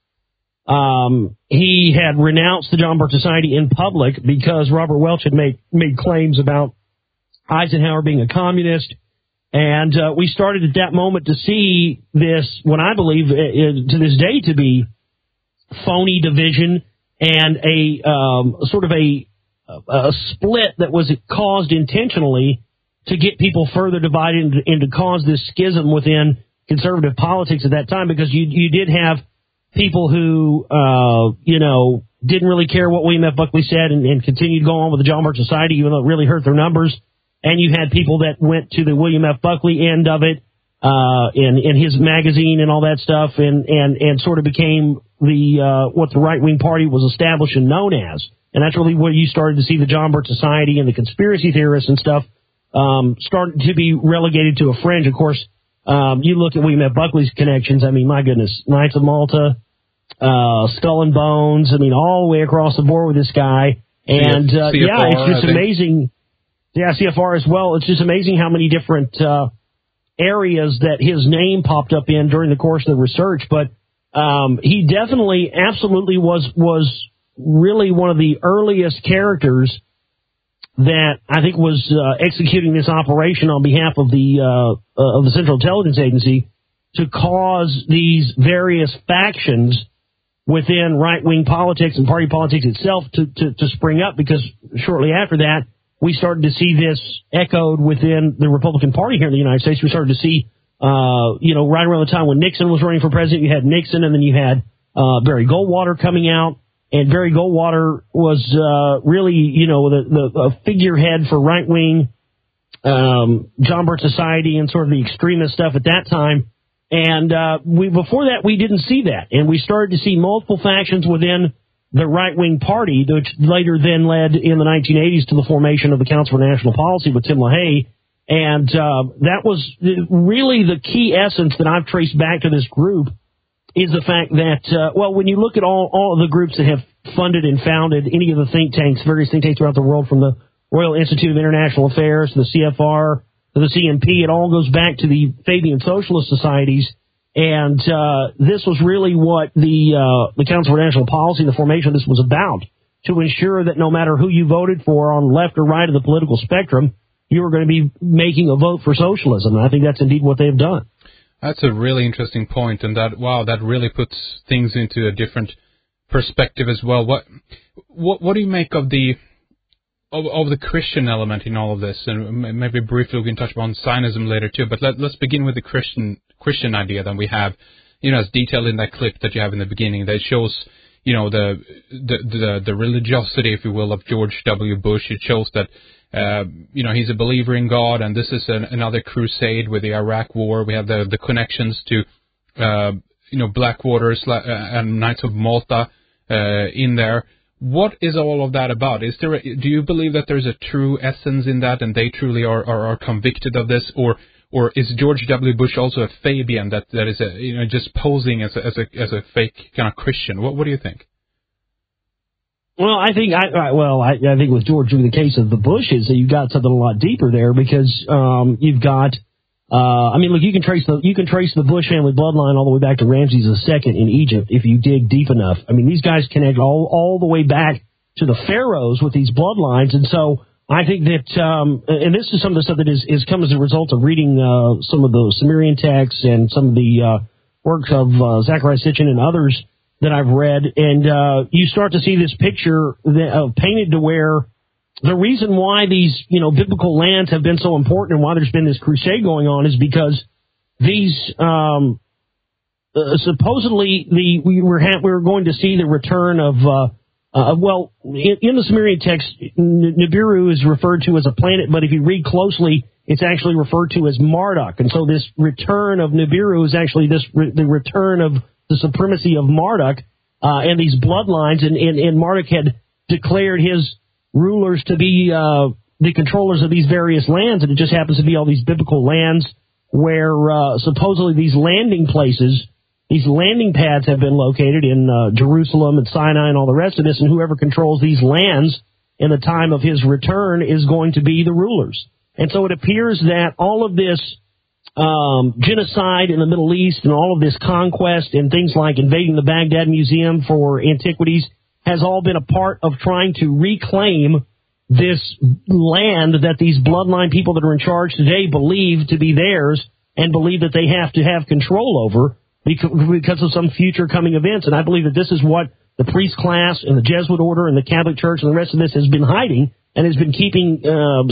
He had renounced the John Birch Society in public because Robert Welch had made claims about Eisenhower being a communist. And we started at that moment to see this, what I believe to this day to be phony division and a sort of a split that was caused intentionally to get people further divided and to cause this schism within conservative politics at that time, because you did have people who, didn't really care what William F. Buckley said and continued to go on with the John Birch Society, even though it really hurt their numbers. And you had people that went to the William F. Buckley end of it, in his magazine and all that stuff, and sort of became what the right-wing party was established and known as. And that's really where you started to see the John Birch Society and the conspiracy theorists and stuff, starting to be relegated to a fringe. Of course, you look at William F. Buckley's connections. I mean, my goodness, Knights of Malta, Skull and Bones. I mean, all the way across the board with this guy. And CFR, it's just amazing. Yeah, CFR as well. It's just amazing how many different areas that his name popped up in during the course of the research. But he definitely, absolutely was really one of the earliest characters that I think was executing this operation on behalf of the Central Intelligence Agency to cause these various factions within right-wing politics and party politics itself to spring up, because shortly after that, we started to see this echoed within the Republican Party here in the United States. We started to see, right around the time when Nixon was running for president, you had Nixon, and then you had Barry Goldwater coming out. And Barry Goldwater was really, the figurehead for right-wing John Birch Society and sort of the extremist stuff at that time. And before that, we didn't see that. And we started to see multiple factions within the right-wing party, which later then led in the 1980s to the formation of the Council for National Policy with Tim LaHaye. And that was really the key essence that I've traced back to this group, is the fact that, when you look at all of the groups that have funded and founded any of the think tanks, various think tanks throughout the world, from the Royal Institute of International Affairs to the CFR to the CNP, it all goes back to the Fabian Socialist Societies. And this was really what the Council for National Policy and the formation of this was about, to ensure that no matter who you voted for on left or right of the political spectrum, you were going to be making a vote for socialism. And I think that's indeed what they've done. That's a really interesting point, and that really puts things into a different perspective as well. What do you make of the Christian element in all of this? And maybe briefly we can touch on Zionism later too. But let's begin with the Christian idea that we have, as detailed in that clip that you have in the beginning. That shows, the religiosity, if you will, of George W. Bush. It shows that. He's a believer in God, and this is another crusade with the Iraq War. We have the connections to, Blackwater and Knights of Malta in there. What is all of that about? Do you believe that there's a true essence in that, and they truly are convicted of this, or is George W. Bush also a Fabian that is just posing as a fake kind of Christian? What do you think? Well, I think I think with George, in the case of the Bushes, you've got something a lot deeper there, because you've got, look, you can trace the Bush family bloodline all the way back to Ramses II in Egypt if you dig deep enough. I mean, these guys connect all the way back to the pharaohs with these bloodlines, and so I think that, and this is some of the stuff that is come as a result of reading some of the Sumerian texts and some of the works of Zachariah Sitchin and others that I've read, and you start to see this picture painted to where the reason why these biblical lands have been so important and why there's been this crusade going on is because these supposedly we were going to see the return of in the Sumerian text, Nibiru is referred to as a planet, but if you read closely, it's actually referred to as Marduk, and so this return of Nibiru is actually the return of the supremacy of Marduk and these bloodlines, and Marduk had declared his rulers to be the controllers of these various lands, and it just happens to be all these biblical lands where supposedly these landing places, these landing pads have been located in Jerusalem and Sinai and all the rest of this, and whoever controls these lands in the time of his return is going to be the rulers. And so it appears that all of this genocide in the Middle East and all of this conquest and things like invading the Baghdad Museum for antiquities has all been a part of trying to reclaim this land that these bloodline people that are in charge today believe to be theirs and believe that they have to have control over because of some future coming events. And I believe that this is what the priest class and the Jesuit order and the Catholic Church and the rest of this has been hiding and has been keeping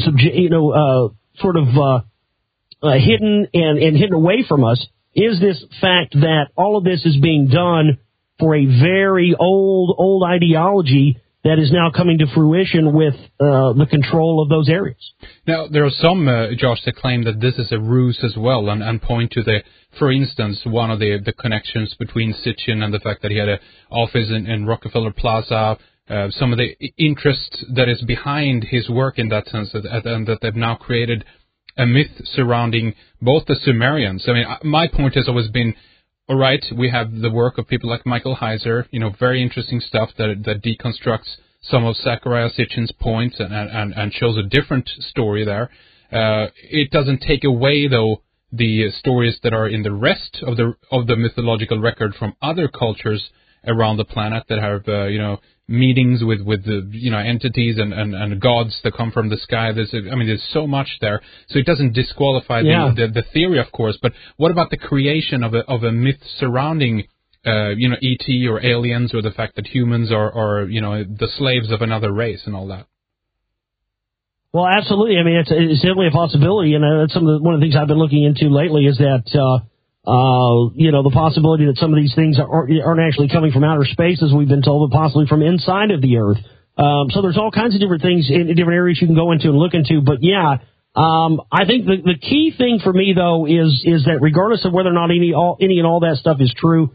hidden and hidden away from us, is this fact that all of this is being done for a very old ideology that is now coming to fruition with the control of those areas. Now, there are some, Josh, that claim that this is a ruse as well and point to for instance, one of the connections between Sitchin and the fact that he had an office in Rockefeller Plaza, some of the interest that is behind his work in that sense, and that they've now created a myth surrounding both the Sumerians. I mean, my point has always been, all right, we have the work of people like Michael Heiser, very interesting stuff that deconstructs some of Zachariah Sitchin's points and shows a different story there. It doesn't take away, though, the stories that are in the rest of the mythological record from other cultures around the planet that have, meetings with the, entities and gods that come from the sky. There's so much there. So it doesn't disqualify the theory, of course. But what about the creation of a myth surrounding, E.T. or aliens, or the fact that humans are the slaves of another race and all that? Well, absolutely. I mean, it's definitely a possibility, and that's one of the things I've been looking into lately is that the possibility that some of these things aren't actually coming from outer space, as we've been told, but possibly from inside of the Earth. So there's all kinds of different things in different areas you can go into and look into. But yeah, I think the key thing for me though is that regardless of whether or not any and all that stuff is true,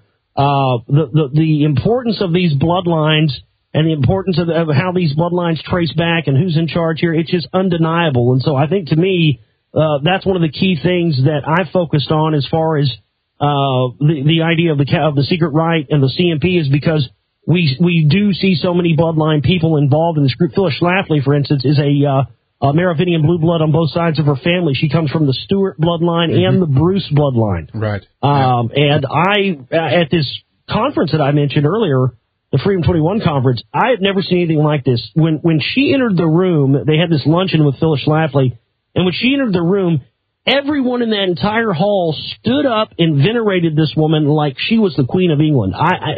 the importance of these bloodlines and the importance of how these bloodlines trace back and who's in charge here, it's just undeniable. And so I think to me, that's one of the key things that I focused on as far as the idea of the secret right and the CMP is because we do see so many bloodline people involved in this group. Phyllis Schlafly, for instance, is a Merovingian blue blood on both sides of her family. She comes from the Stewart bloodline and the Bruce bloodline. Right. And at this conference that I mentioned earlier, the Freedom 21 conference, I had never seen anything like this. When she entered the room, they had this luncheon with Phyllis Schlafly, and when she entered the room, everyone in that entire hall stood up and venerated this woman like she was the Queen of England.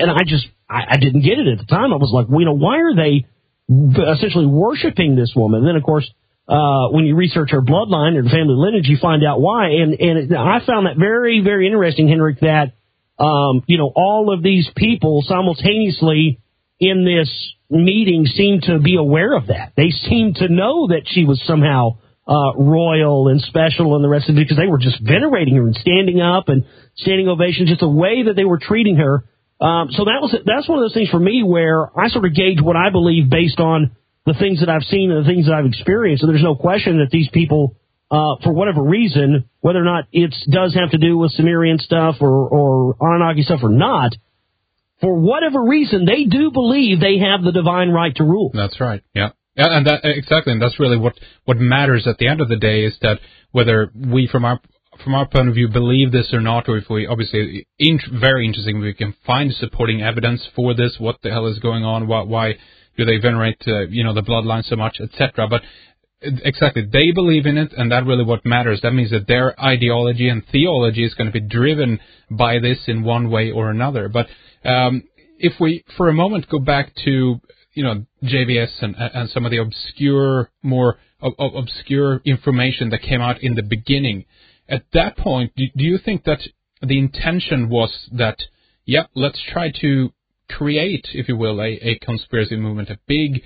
I didn't get it at the time. I was like, why are they essentially worshiping this woman? And then, of course, when you research her bloodline and family lineage, you find out why. And I found that very, very interesting, Henrik, that, all of these people simultaneously in this meeting seemed to be aware of that. They seemed to know that she was somehow royal and special and the rest of it because they were just venerating her and standing up and standing ovations, just the way that they were treating her. So that's one of those things for me where I sort of gauge what I believe based on the things that I've seen and the things that I've experienced. And there's no question that these people, for whatever reason, whether or not it does have to do with Sumerian stuff or Anunnaki stuff or not, for whatever reason, they do believe they have the divine right to rule. That's right. Yeah. Yeah, and exactly, and that's really what matters at the end of the day is that whether we, from our point of view, believe this or not, or if we obviously very interesting, we can find supporting evidence for this. What the hell is going on? Why do they venerate the bloodline so much, etc. But exactly, they believe in it, and that's really what matters. That means that their ideology and theology is going to be driven by this in one way or another. But if we, for a moment, go back to JVS and some of the more obscure information that came out in the beginning. At that point, do you think that the intention was that, let's try to create, if you will, a conspiracy movement, a big,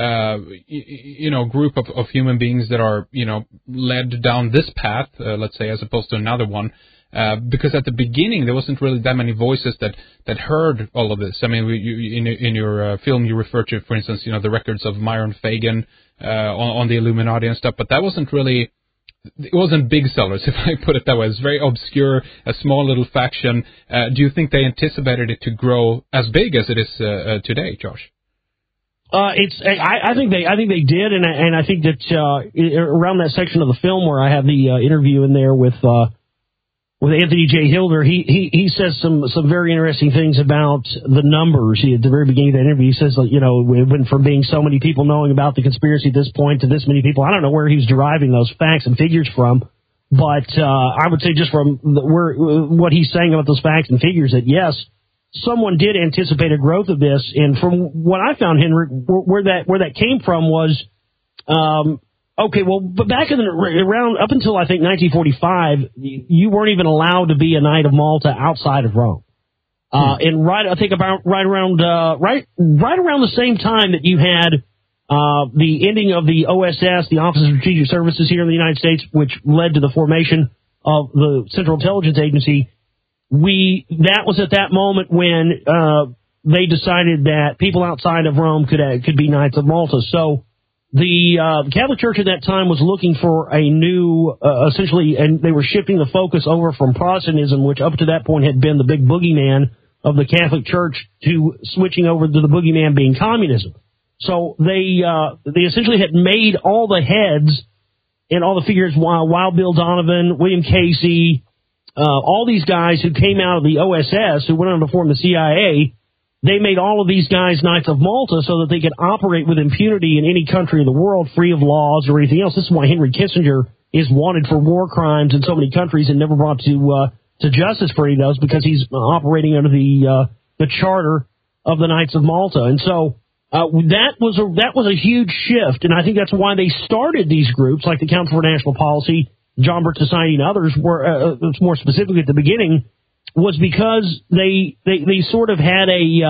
group of human beings that are, led down this path, let's say, as opposed to another one? Because at the beginning there wasn't really that many voices that heard all of this. I mean, in your film you refer to, for instance, the records of Myron Fagan on the Illuminati and stuff, but that wasn't really. It wasn't big sellers, if I put it that way. It's very obscure, a small little faction. Do you think they anticipated it to grow as big as it is today, Josh? I think they did, and I think that around that section of the film where I have the interview in there with Anthony J. Hilder, he says some very interesting things about the numbers. At the very beginning of that interview, he says, it went from being so many people knowing about the conspiracy at this point to this many people. I don't know where he was deriving those facts and figures from, but I would say just from what he's saying about those facts and figures, that yes, someone did anticipate a growth of this. And from what I found, Henrik, where that came from was. Okay, well, but back around up until I think 1945, you weren't even allowed to be a Knight of Malta outside of Rome. And right around the same time that you had the ending of the OSS, the Office of Strategic Services here in the United States, which led to the formation of the Central Intelligence Agency, that was at that moment when they decided that people outside of Rome could be Knights of Malta. So. The Catholic Church at that time was looking for a new, essentially, and they were shifting the focus over from Protestantism, which up to that point had been the big boogeyman of the Catholic Church, to switching over to the boogeyman being communism. So they essentially had made all the heads and all the figures, Wild Bill Donovan, William Casey, all these guys who came out of the OSS, who went on to form the CIA. They made all of these guys Knights of Malta so that they could operate with impunity in any country of the world, free of laws or anything else. This is why Henry Kissinger is wanted for war crimes in so many countries and never brought to justice for any of those, because he's operating under the charter of the Knights of Malta. And so that was a huge shift, and I think that's why they started these groups like the Council for National Policy, John Birch Society, and others were more specifically at the beginning. was because they sort of had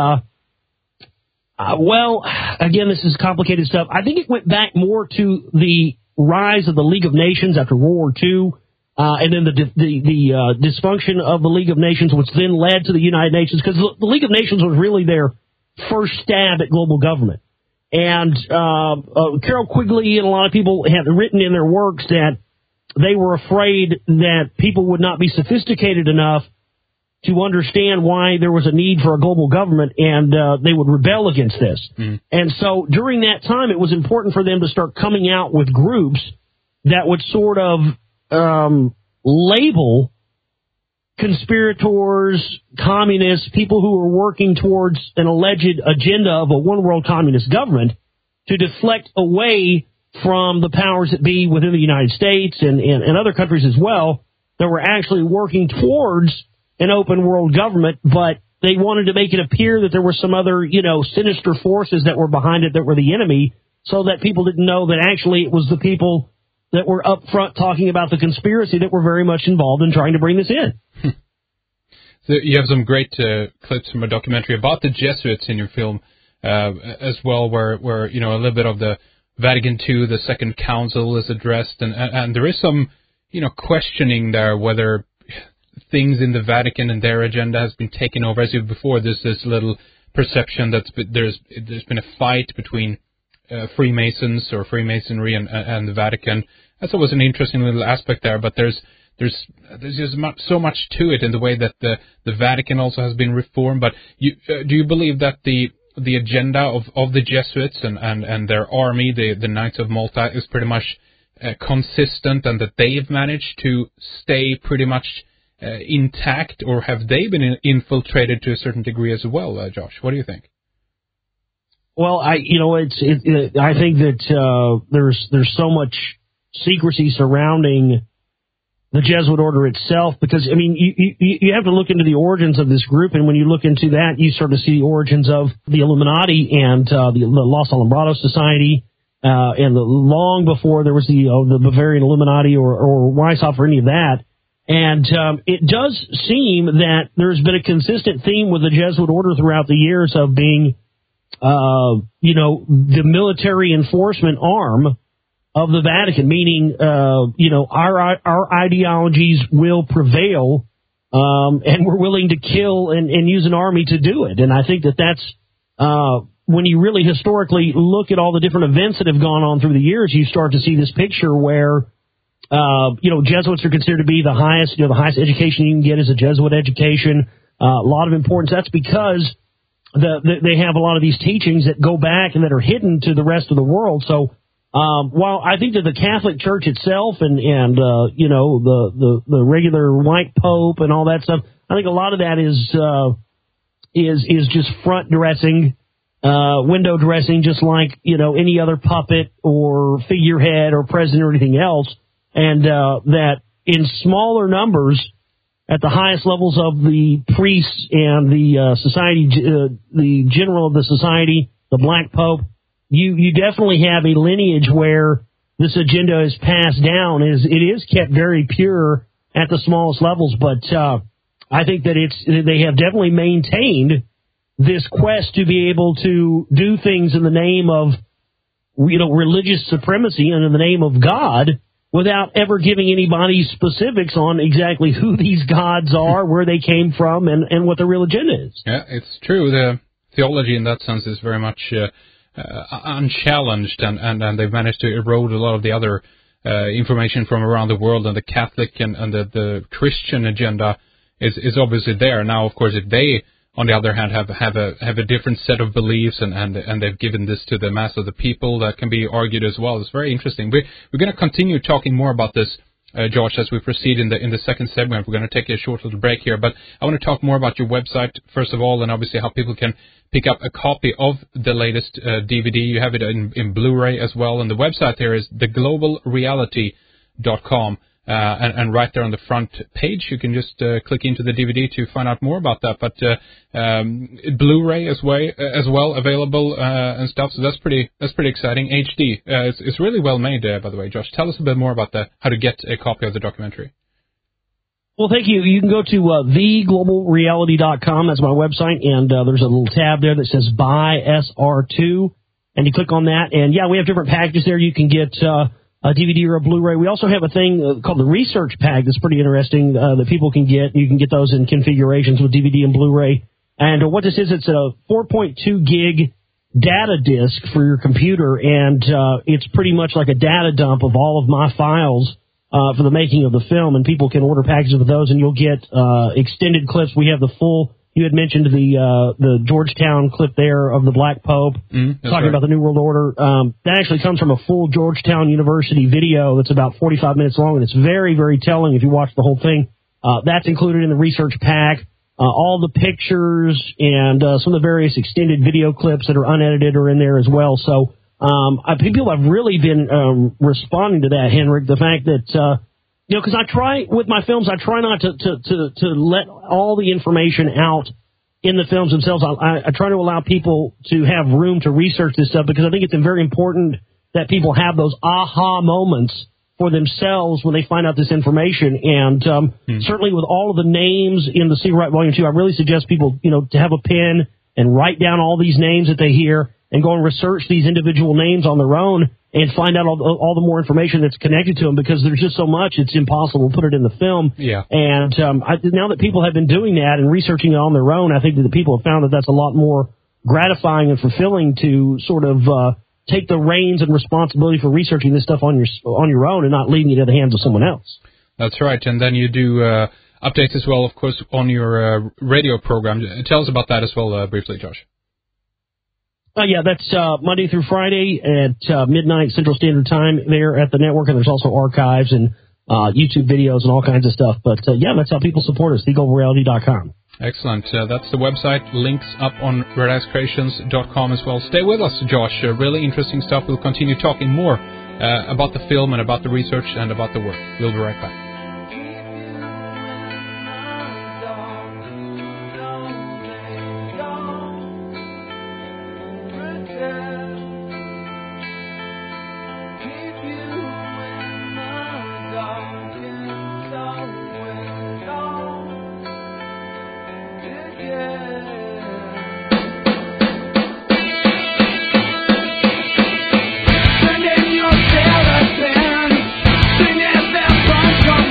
well, again, this is complicated stuff. I think it went back more to the rise of the League of Nations after World War II, and then the dysfunction of the League of Nations, which then led to the United Nations, because the League of Nations was really their first stab at global government. And Carroll Quigley and a lot of people had written in their works that they were afraid that people would not be sophisticated enough to understand why there was a need for a global government, and they would rebel against this. And so during that time, it was important for them to start coming out with groups that would sort of label conspirators, communists, people who were working towards an alleged agenda of a one-world communist government to deflect away from the powers that be within the United States and other countries as well that were actually working towards an open world government, but they wanted to make it appear that there were some other, sinister forces that were behind it that were the enemy, so that people didn't know that actually it was the people that were up front talking about the conspiracy that were very much involved in trying to bring this in. So you have some great clips from a documentary about the Jesuits in your film as well, where a little bit of the Vatican II, the Second Council, is addressed, and there is some questioning there whether things in the Vatican and their agenda has been taken over. As you before, there's this little perception that there's been a fight between Freemasons or Freemasonry and the Vatican. That's always an interesting little aspect there, but there's just so much to it in the way that the Vatican also has been reformed. But do you believe that the agenda of the Jesuits and their army, the Knights of Malta, is pretty much consistent, and that they've managed to stay pretty much intact, or have they been infiltrated to a certain degree as well, Josh? What do you think? Well, I think that there's so much secrecy surrounding the Jesuit order itself, because you have to look into the origins of this group, and when you look into that, you start to see the origins of the Illuminati and the Los Alumbrados Society, and long before there was the Bavarian Illuminati or Weishaupt or any of that. And it does seem that there's been a consistent theme with the Jesuit order throughout the years of being, the military enforcement arm of the Vatican, meaning, our ideologies will prevail, and we're willing to kill and use an army to do it. And I think that's when you really historically look at all the different events that have gone on through the years, you start to see this picture where Jesuits are considered to be the highest education you can get is a Jesuit education. A lot of importance. That's because they have a lot of these teachings that go back and that are hidden to the rest of the world. So, while I think that the Catholic Church itself and the regular white Pope and all that stuff, I think a lot of that is just front dressing, window dressing, just like, any other puppet or figurehead or president or anything else. And that in smaller numbers, at the highest levels of the priests and the society, the general of the society, the Black Pope, you definitely have a lineage where this agenda is passed down. It is kept very pure at the smallest levels, but I think that they have definitely maintained this quest to be able to do things in the name of religious supremacy and in the name of God, without ever giving anybody specifics on exactly who these gods are, where they came from, and what the real agenda is. Yeah, it's true. The theology in that sense is very much unchallenged, and they've managed to erode a lot of the other information from around the world, and the Catholic and the Christian agenda is obviously there. Now, of course, if they, on the other hand, have a different set of beliefs, and they've given this to the mass of the people, that can be argued as well. It's very interesting. We're going to continue talking more about this, Josh, as we proceed in the second segment. We're going to take a short little break here, but I want to talk more about your website first of all, and obviously how people can pick up a copy of the latest DVD. You have it in Blu-ray as well, and the website there is theglobalreality.com. And right there on the front page, you can just click into the DVD to find out more about that. But Blu-ray as well available and stuff. So that's pretty exciting. HD. It's really well made, by the way. Josh, tell us a bit more about how to get a copy of the documentary. Well, thank you. You can go to theglobalreality.com. That's my website, and there's a little tab there that says Buy SR2, and you click on that. And, yeah, we have different packages there. You can get a DVD or a Blu-ray. We also have a thing called the Research Pack that's pretty interesting that people can get. You can get those in configurations with DVD and Blu-ray. And what this is, it's a 4.2 gig data disk for your computer, and it's pretty much like a data dump of all of my files for the making of the film, and people can order packages of those, and you'll get extended clips. We have the full, you had mentioned the Georgetown clip there of the Black Pope, talking about the New World Order. That actually comes from a full Georgetown University video that's about 45 minutes long, and it's very, very telling if you watch the whole thing. That's included in the Research Pack. All the pictures and some of the various extended video clips that are unedited are in there as well. So people have really been responding to that, Henrik. The fact that, because I try, with my films, I try not to let all the information out in the films themselves. I try to allow people to have room to research this stuff, because I think it's very important that people have those aha moments for themselves when they find out this information. And certainly with all of the names in the Secret Right Volume 2, I really suggest people, to have a pen and write down all these names that they hear and go and research these individual names on their own and find out all the more information that's connected to them, because there's just so much, it's impossible to put it in the film. Yeah. And now that people have been doing that and researching it on their own, I think that the people have found that that's a lot more gratifying and fulfilling to sort of take the reins and responsibility for researching this stuff on your own and not leaving it in the hands of someone else. That's right. And then you do updates as well, of course, on your radio program. Tell us about that as well briefly, Josh. Yeah, that's Monday through Friday at midnight Central Standard Time there at the network, and there's also archives and YouTube videos and all kinds of stuff. But, that's how people support us, theglobalreality.com. Excellent. That's the website. Links up on RedIceCreations.com as well. Stay with us, Josh. Really interesting stuff. We'll continue talking more about the film and about the research and about the work. We'll be right back. Sing as that bunch of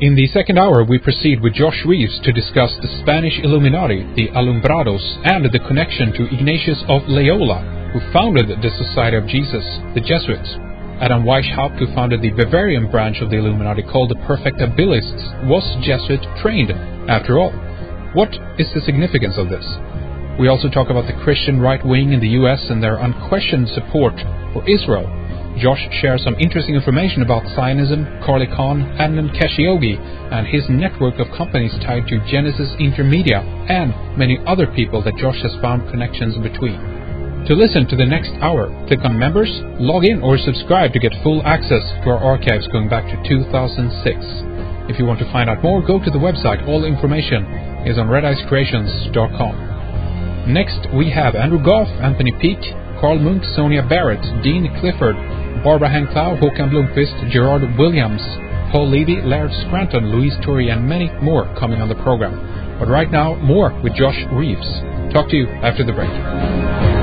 In the second hour, we proceed with Josh Reeves to discuss the Spanish Illuminati, the Alumbrados, and the connection to Ignatius of Loyola, who founded the Society of Jesus, the Jesuits. Adam Weishaupt, who founded the Bavarian branch of the Illuminati called the Perfectibilists, was Jesuit trained, after all. What is the significance of this? We also talk about the Christian right wing in the US and their unquestioned support for Israel. Josh shares some interesting information about Zionism, Carly Kahn, Adnan Khashoggi, and his network of companies tied to Genesis Intermedia, and many other people that Josh has found connections between. To listen to the next hour, click on Members, log in, or subscribe to get full access to our archives going back to 2006. If you want to find out more, go to the website. All information is on redicecreations.com. Next, we have Andrew Goff, Anthony Peak, Carl Munk, Sonia Barrett, Dean Clifford, Barbara Hanklau, Håkan Blomqvist, Gerard Williams, Paul Levy, Laird Scranton, Louise Turry, and many more coming on the program. But right now, more with Josh Reeves. Talk to you after the break.